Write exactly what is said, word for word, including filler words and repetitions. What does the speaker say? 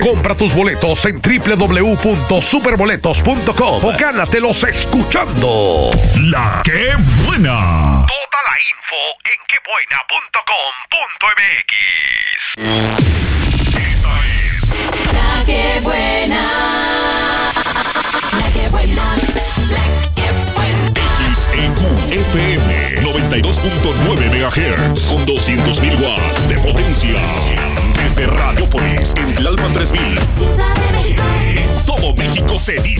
Compra tus boletos en doble u doble u doble u punto superboletos punto com o gánatelos escuchando La Que Buena. Toda la info en quebuena punto com punto m x. Esta es La Que Buena. La Que Buena. La Que Buena. X E Q F M noventa y dos punto nueve megahertz con doscientos mil watts de potencia. Desde Radiopolis en Tlalpan tres mil. Ciudad de México. En todo México se dice